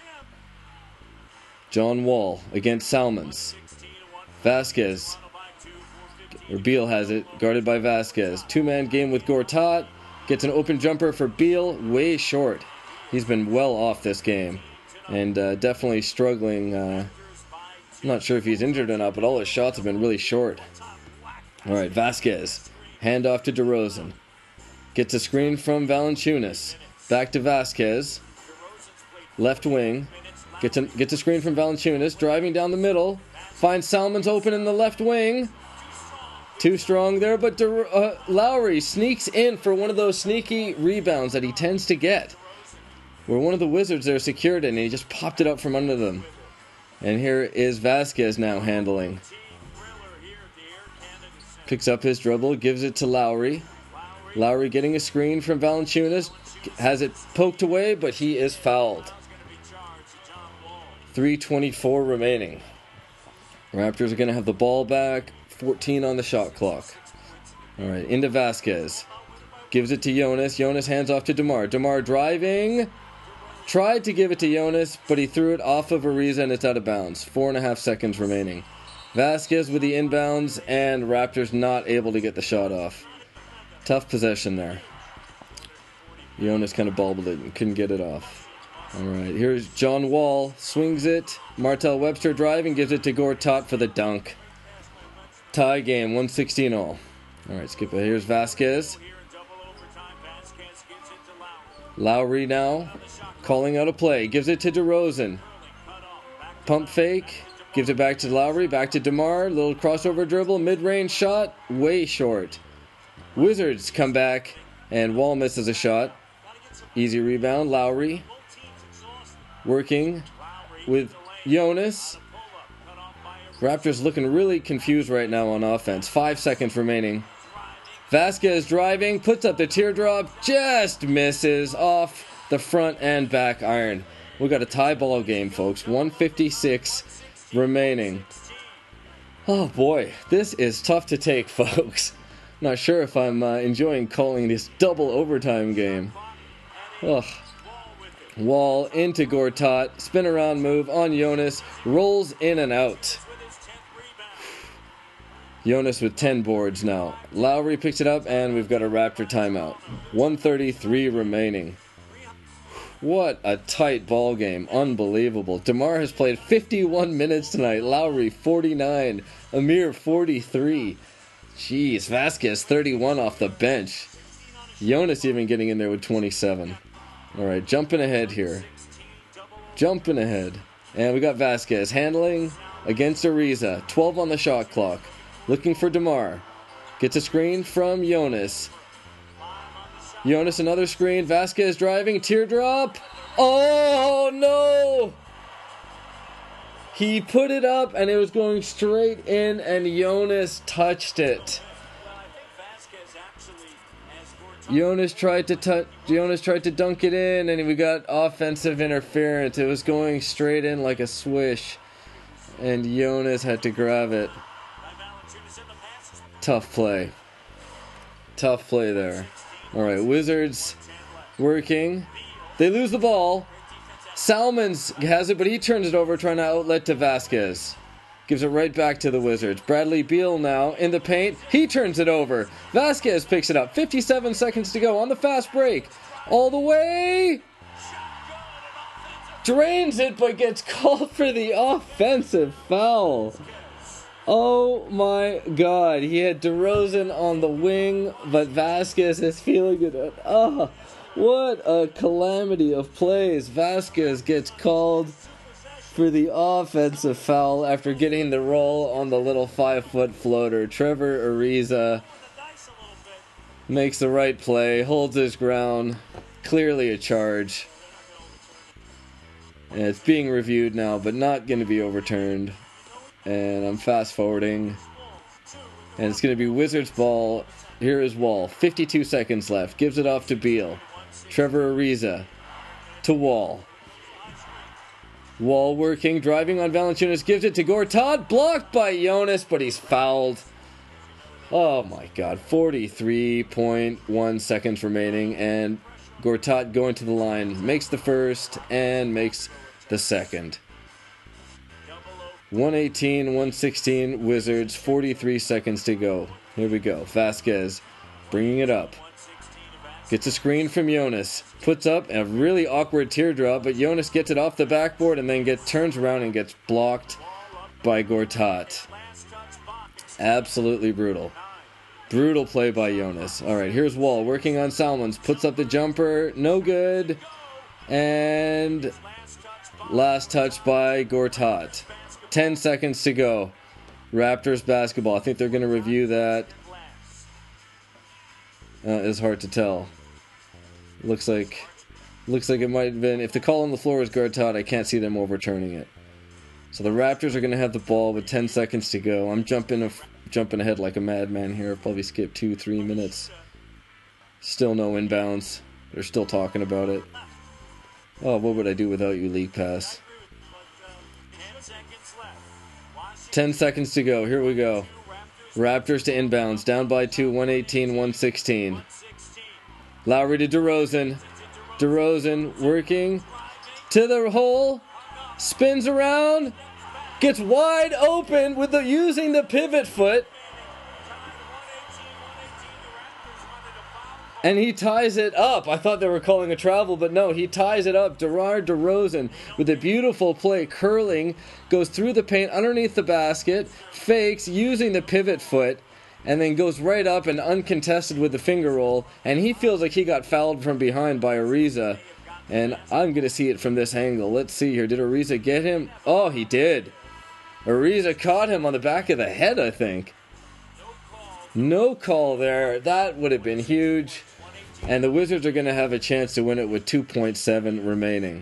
John Wall against Salmons. Vasquez. Or Beal has it. Guarded by Vasquez. Two-man game with Gortat. Gets an open jumper for Beal. Way short. He's been well off this game. And definitely struggling. I'm not sure if he's injured or not, but all his shots have been really short. Alright, Vasquez. Handoff to DeRozan. Gets a screen from Valanciunas. Back to Vasquez. Left wing. Gets a screen from Valanciunas. Driving down the middle. Finds Salmons open in the left wing. Too strong there, but Lowry sneaks in for one of those sneaky rebounds that he tends to get. Where one of the Wizards there secured it, and he just popped it up from under them. And here is Vasquez now handling. Picks up his dribble, gives it to Lowry. Lowry getting a screen from Valanciunas. Has it poked away, but he is fouled. 3:24 remaining. Raptors are going to have the ball back. 14 on the shot clock. Alright, into Vasquez. Gives it to Jonas. Jonas hands off to DeMar. DeMar driving. Tried to give it to Jonas, but he threw it off of Ariza and it's out of bounds. 4.5 seconds remaining. Vasquez with the inbounds, and Raptors not able to get the shot off. Tough possession there. Jonas kind of bobbled it and couldn't get it off. Alright, here's John Wall. Swings it. Martell Webster driving, gives it to Gortat for the dunk. Tie game, 116 all. Alright, skip it. Here's Vasquez. Lowry now. Calling out a play. Gives it to DeRozan. Pump fake. Gives it back to Lowry. Back to DeMar. Little crossover dribble. Mid-range shot. Way short. Wizards come back. And Wall misses a shot. Easy rebound. Lowry. Working with Jonas. Raptors looking really confused right now on offense. 5 seconds remaining. Vasquez driving. Puts up the teardrop. Just misses off the front and back iron. We got a tie ball game, folks. 1:56 remaining. Oh boy, this is tough to take, folks. Not sure if I'm enjoying calling this double overtime game. Ugh. Wall into Gortat. Spin around move on Jonas. Rolls in and out. Jonas with 10 boards now. Lowry picks it up, and we've got a Raptor timeout. 1:33 remaining. What a tight ball game. Unbelievable. DeMar has played 51 minutes tonight. Lowry 49. Amir 43. Jeez, Vasquez 31 off the bench. Jonas even getting in there with 27. Alright, jumping ahead here. Jumping ahead. And we got Vasquez handling against Ariza. 12 on the shot clock. Looking for DeMar. Gets a screen from Jonas. Jonas another screen. Vasquez driving. Teardrop. Oh no! He put it up and it was going straight in and Jonas touched it. Jonas tried to dunk it in and we got offensive interference. It was going straight in like a swish and Jonas had to grab it. Tough play. Tough play there. Alright, Wizards working. They lose the ball. Salmons has it, but he turns it over, trying to outlet to Vasquez. Gives it right back to the Wizards. Bradley Beal now in the paint. He turns it over. Vasquez picks it up. 57 seconds to go on the fast break. All the way. Drains it, but gets called for the offensive foul. Oh my God. He had DeRozan on the wing, but Vasquez is feeling it. Oh, what a calamity of plays. Vasquez gets called for the offensive foul after getting the roll on the little 5-foot floater. Trevor Ariza makes the right play, holds his ground. Clearly a charge. And it's being reviewed now, but not going to be overturned. And I'm fast forwarding. And it's going to be Wizards ball. Here is Wall. 52 seconds left. Gives it off to Beal. Trevor Ariza to Wall. Wall working, driving on Valanciunas, gives it to Gortat, blocked by Jonas, but he's fouled. Oh my God, 43.1 seconds remaining, and Gortat going to the line, makes the first and makes the second. 118-116 Wizards, 43 seconds to go. Here we go, Vasquez bringing it up. Gets a screen from Jonas. Puts up a really awkward teardrop, but Jonas gets it off the backboard and then turns around and gets blocked by Gortat. Absolutely brutal. Brutal play by Jonas. Alright, here's Wall working on Salmons. Puts up the jumper. No good. And last touch by Gortat. 10 seconds to go. Raptors basketball. I think they're going to review that. It's hard to tell. Looks like it might have been. If the call on the floor is Gortat, I can't see them overturning it. So the Raptors are going to have the ball with 10 seconds to go. I'm jumping ahead like a madman here. Probably skip 2-3 minutes. Still no inbounds. They're still talking about it. Oh, what would I do without you, League Pass? 10 seconds to go. Here we go. Raptors to inbounds. Down by 2, 118-116. Lowry to DeRozan. DeRozan working to the hole. Spins around. Gets wide open with using the pivot foot. And he ties it up. I thought they were calling a travel, but no, he ties it up. DeMar DeRozan with a beautiful play, curling, goes through the paint underneath the basket, fakes using the pivot foot, and then goes right up and uncontested with the finger roll. And he feels like he got fouled from behind by Ariza. And I'm going to see it from this angle. Let's see here. Did Ariza get him? Oh, he did. Ariza caught him on the back of the head, I think. No call there. That would have been huge. And the Wizards are going to have a chance to win it with 2.7 remaining.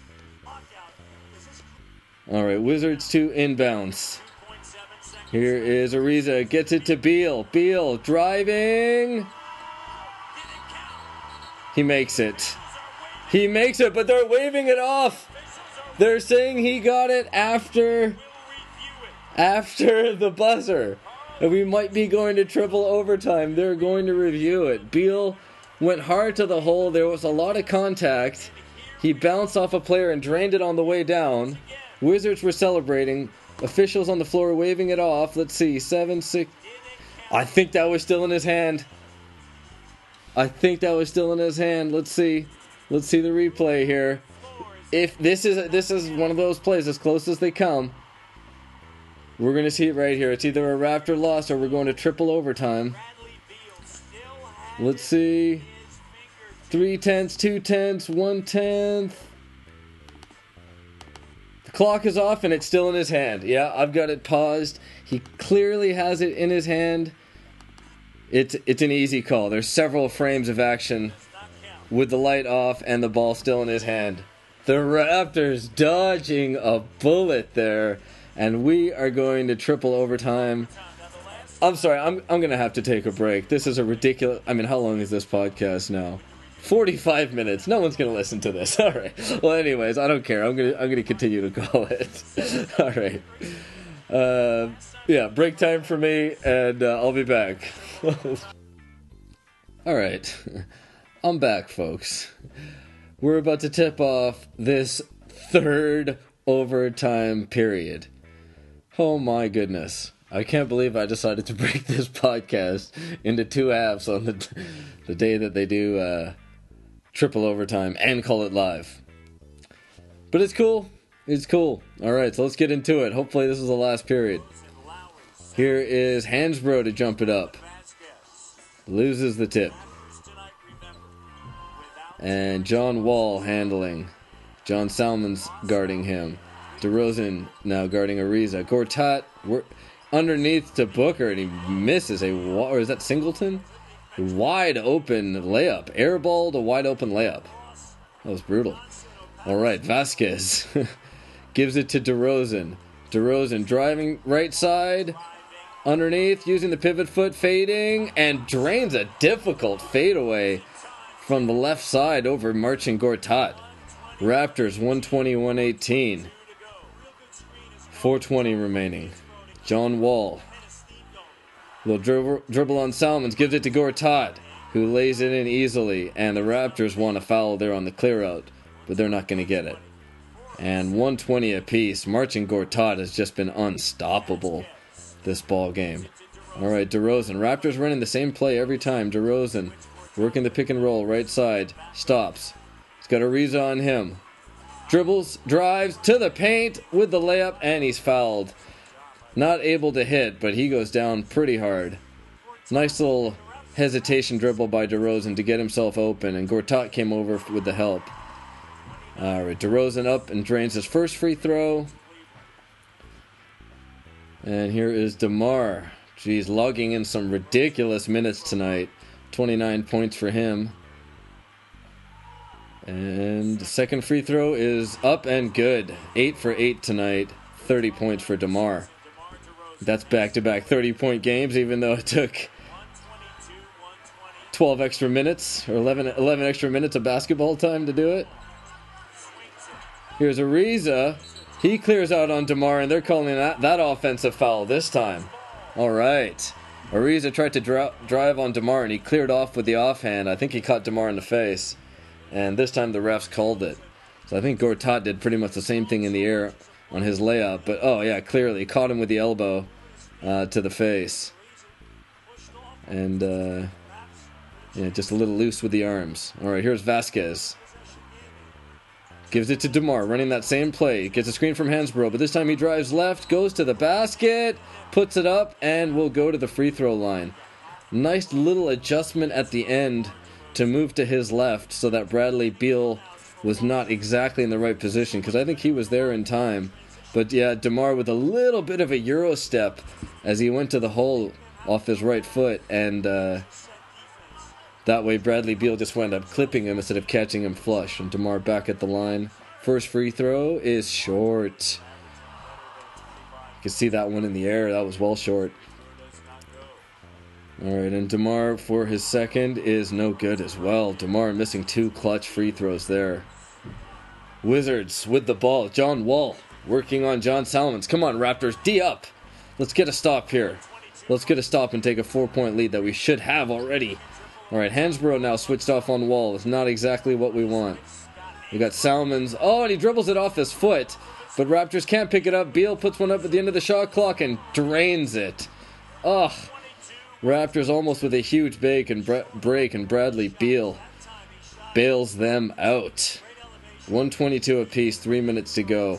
Alright, Wizards to inbounds. Here is Ariza. Gets it to Beal. Beal driving. He makes it. He makes it, but they're waving it off. They're saying he got it after the buzzer. And we might be going to triple overtime. They're going to review it. Beal went hard to the hole. There was a lot of contact. He bounced off a player and drained it on the way down. Wizards were celebrating. Officials on the floor waving it off. Let's see. 7, 6. I think that was still in his hand. Let's see. Let's see the replay here. If this is one of those plays as close as they come. We're going to see it right here. It's either a Raptor loss or we're going to triple overtime. Let's see. 3/10, 2/10, 1/10. The Clock is off and it's still in his hand. Yeah, I've got it paused. He clearly has it in his hand. It's an easy call. There's several frames of action with the light off and the ball still in his hand. The Raptors dodging a bullet there, and we are going to triple overtime. I'm sorry, I'm going to have to take a break. This is a ridiculous... I mean, how long is this podcast now? 45 minutes. No one's going to listen to this. All right. Well, anyways, I don't care. I'm going to continue to call it. All right. Yeah, break time for me, and I'll be back. All right. I'm back, folks. We're about to tip off this third overtime period. Oh my goodness. I can't believe I decided to break this podcast into two halves on the day that they do triple overtime and call it live. But it's cool. It's cool. All right, so let's get into it. Hopefully this is the last period. Here is Hansbrough to jump it up. Loses the tip. And John Wall handling. John Salmons guarding him. DeRozan now guarding Ariza. Gortat underneath to Booker, and he misses or is that Singleton? Wide open layup. Airball to wide open layup. That was brutal. All right, Vasquez gives it to DeRozan. DeRozan driving right side. Underneath, using the pivot foot, fading, and drains a difficult fadeaway from the left side over Marcin Gortat. Raptors 120-118. 4:20 remaining. John Wall. Little dribble on Salmons, gives it to Gortat, who lays it in easily, and the Raptors want a foul there on the clear out, but they're not going to get it. And 120 apiece. Marcin Gortat has just been unstoppable this ball game. All right, DeRozan. Raptors running the same play every time. DeRozan working the pick and roll, right side, stops. He's got Ariza on him. Dribbles, drives to the paint with the layup, and he's fouled. Not able to hit, but he goes down pretty hard. Nice little hesitation dribble by DeRozan to get himself open, and Gortat came over with the help. All right, DeRozan up and drains his first free throw. And here is DeMar. He's logging in some ridiculous minutes tonight. 29 points for him. And the second free throw is up and good. 8 for 8 tonight. 30 points for DeMar. That's back-to-back 30-point games, even though it took 12 extra minutes, or 11 extra minutes of basketball time to do it. Here's Ariza. He clears out on DeMar, and they're calling that offensive foul this time. All right. Ariza tried to drive on DeMar, and he cleared off with the offhand. I think he caught DeMar in the face. And this time the refs called it. So I think Gortat did pretty much the same thing in the air on his layup. But, oh, yeah, clearly. He caught him with the elbow to the face. And, yeah, just a little loose with the arms. All right, here's Vasquez. Gives it to DeMar, running that same play. Gets a screen from Hansbrough, but this time he drives left, goes to the basket, puts it up, and will go to the free throw line. Nice little adjustment at the end to move to his left so that Bradley Beal was not exactly in the right position, because I think he was there in time. But yeah, DeMar with a little bit of a Euro step as he went to the hole off his right foot, and that way Bradley Beal just wound up clipping him instead of catching him flush. And DeMar back at the line. First free throw is short. You can see that one in the air. That was well short. All right, and DeMar for his second is no good as well. DeMar missing 2 clutch free throws there. Wizards with the ball. John Wall working on John Salmons. Come on, Raptors, D up. Let's get a stop here. Let's get a stop and take a 4-point lead that we should have already. All right, Hansbrough now switched off on Wall. It's not exactly what we want. We got Salmons. Oh, and he dribbles it off his foot. But Raptors can't pick it up. Beal puts one up at the end of the shot clock and drains it. Ugh. Raptors almost with a huge break, and Bradley Beal bails them out. 122 apiece, 3 minutes to go.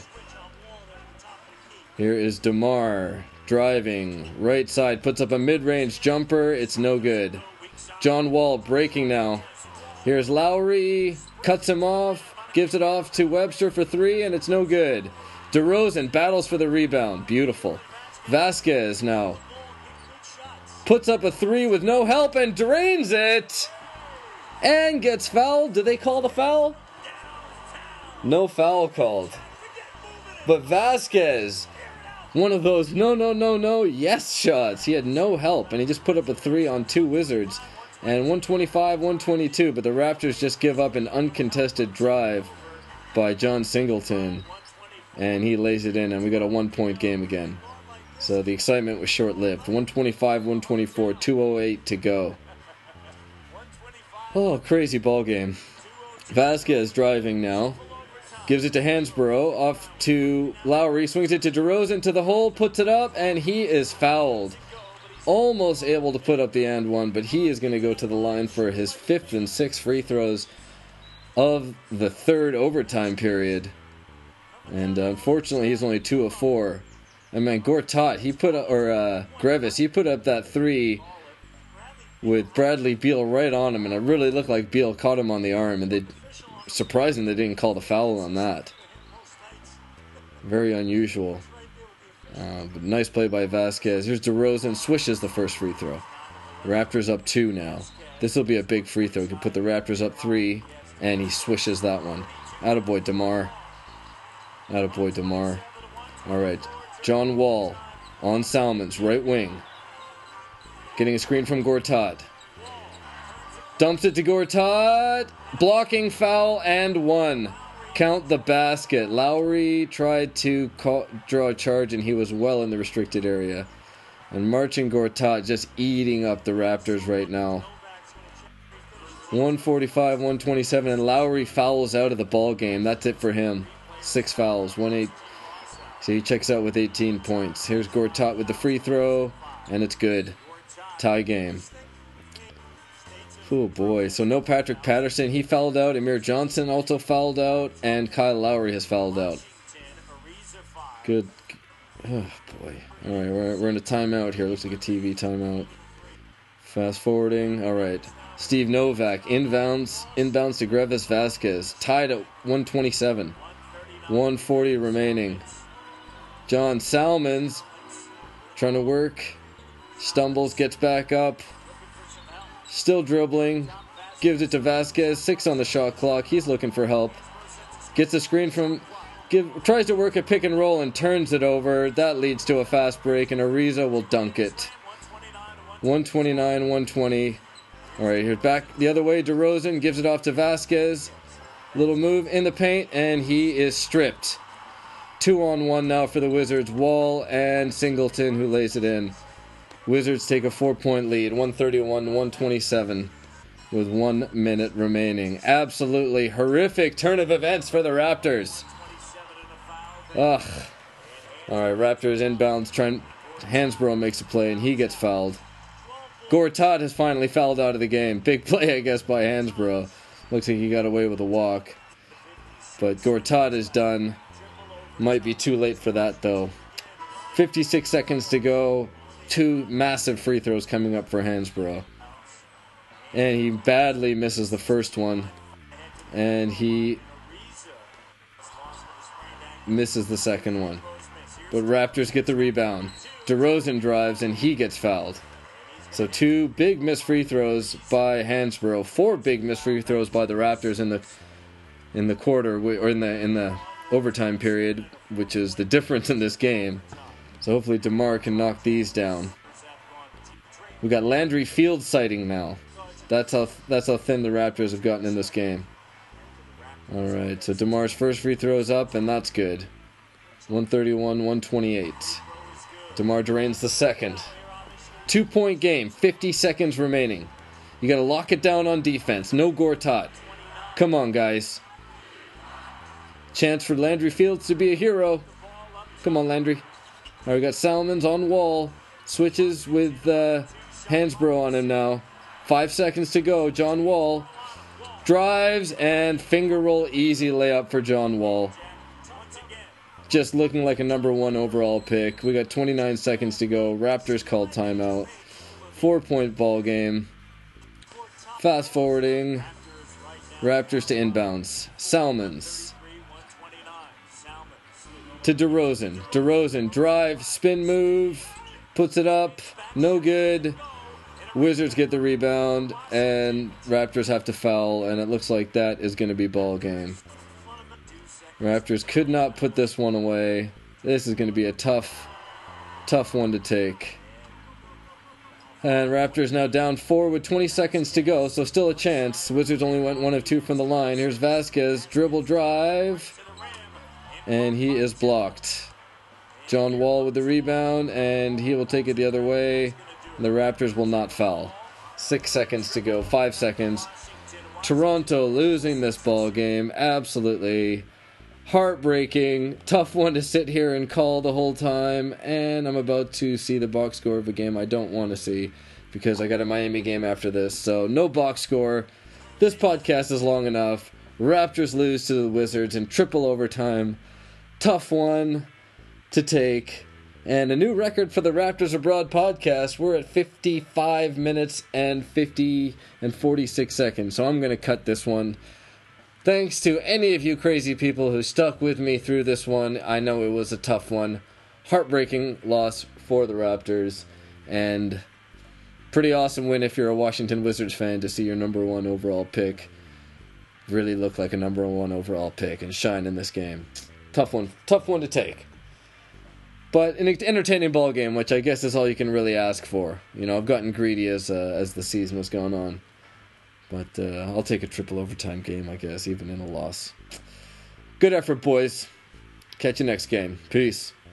Here is DeMar driving. Right side, puts up a mid-range jumper. It's no good. John Wall breaking now. Here's Lowry, cuts him off, gives it off to Webster for 3, and it's no good. DeRozan battles for the rebound. Beautiful. Vasquez now puts up a three with no help and drains it. And gets fouled. Did they call the foul? No foul called. But Vasquez, one of those no, yes shots. He had no help, and he just put up a three on two Wizards. And 125-122, but the Raptors just give up an uncontested drive by John Singleton. And he lays it in, and we got a 1-point game again. So the excitement was short-lived. 125-124, 2:08 to go. Oh, crazy ball game. Vasquez driving now. Gives it to Hansbrough, off to Lowry, swings it to DeRozan to the hole, puts it up, and he is fouled. Almost able to put up the and one, but he is going to go to the line for his 5th and 6th free throws of the third overtime period. And unfortunately, he's only 2 of 4. And man, Gortat, Grevis, he put up that three with Bradley Beal right on him, and it really looked like Beal caught him on the arm, and surprising they didn't call the foul on that. Very unusual. But nice play by Vasquez. Here's DeRozan, swishes the first free throw. Raptors up 2 now. This will be a big free throw. He can put the Raptors up 3, and he swishes that one. Attaboy DeMar. Attaboy DeMar. Alright, John Wall on Salmons, right wing. Getting a screen from Gortat. Dumps it to Gortat. Blocking foul and 1. Count the basket. Lowry tried to draw a charge, and he was well in the restricted area. And Marcin Gortat just eating up the Raptors right now. 145-127, and Lowry fouls out of the ball game. That's it for him. 6 fouls, 1-8. So he checks out with 18 points. Here's Gortat with the free throw, and it's good. Tie game. Oh boy, so no Patrick Patterson, he fouled out. Amir Johnson also fouled out, and Kyle Lowry has fouled out. Good. Oh boy. Alright, we're in a timeout here. Looks like a TV timeout. Fast forwarding. Alright. Steve Novak, inbounds to Grevis Vasquez. Tied at 127. 140 remaining. John Salmons trying to work. Stumbles, gets back up. Still dribbling. Gives it to Vasquez. 6 on the shot clock. He's looking for help. Gets a screen from... tries to work a pick and roll and turns it over. That leads to a fast break, and Ariza will dunk it. 129-120. Alright, here's back the other way. DeRozan gives it off to Vasquez. Little move in the paint, and he is stripped. 2-on-1 now for the Wizards. Wall and Singleton, who lays it in. Wizards take a 4-point lead, 131-127, with 1 minute remaining. Absolutely horrific turn of events for the Raptors. Ugh. Alright, Raptors inbounds. Hansbrough makes a play, and he gets fouled. Gortat has finally fouled out of the game. Big play, I guess, by Hansbrough. Looks like he got away with a walk. But Gortat is done. Might be too late for that, though. 56 seconds to go. 2 massive free throws coming up for Hansbrough. And he badly misses the first one. And he misses the second one. But Raptors get the rebound. DeRozan drives, and he gets fouled. So 2 big missed free throws by Hansbrough. 4 big missed free throws by the Raptors in the quarter, or in the overtime period, which is the difference in this game. So hopefully DeMar can knock these down. We got Landry Field sighting now. That's how thin the Raptors have gotten in this game. Alright, so DeMar's first free throw is up, and that's good. 131-128. DeMar drains the second. 2-point game, 50 seconds remaining. You gotta lock it down on defense. No Gortat. Come on, guys. Chance for Landry Fields to be a hero. Come on, Landry. Alright, we got Salmons on Wall. Switches with Hansbrough on him now. 5 seconds to go. John Wall drives and finger roll, easy layup for John Wall. Just looking like a number 1 overall pick. We got 29 seconds to go. Raptors called timeout. 4-point ball game. Fast forwarding. Raptors to inbounds. Salmons. to DeRozan. DeRozan, drive, spin move, puts it up, no good. Wizards get the rebound, and Raptors have to foul, and it looks like that is going to be ball game. Raptors could not put this one away. This is going to be a tough one to take. And Raptors now down 4 with 20 seconds to go, so still a chance. Wizards only went 1 of 2 from the line. Here's Vasquez, dribble drive, and he is blocked. John Wall with the rebound, and he will take it the other way. The Raptors will not foul. 6 seconds to go, 5 seconds. Toronto losing this ball game. Absolutely heartbreaking. Tough one to sit here and call the whole time. And I'm about to see the box score of a game I don't want to see because I got a Miami game after this. So no box score. This podcast is long enough. Raptors lose to the Wizards in triple overtime. Tough one to take. And a new record for the Raptors Abroad podcast. We're at 55 minutes and 46 seconds. So I'm going to cut this one. Thanks to any of you crazy people who stuck with me through this one. I know it was a tough one. Heartbreaking loss for the Raptors. And pretty awesome win if you're a Washington Wizards fan to see your number 1 overall pick really look like a number 1 overall pick and shine in this game. Tough one to take. But an entertaining ball game, which I guess is all you can really ask for. You know, I've gotten greedy as the season was going on. But I'll take a triple overtime game, I guess, even in a loss. Good effort, boys. Catch you next game. Peace.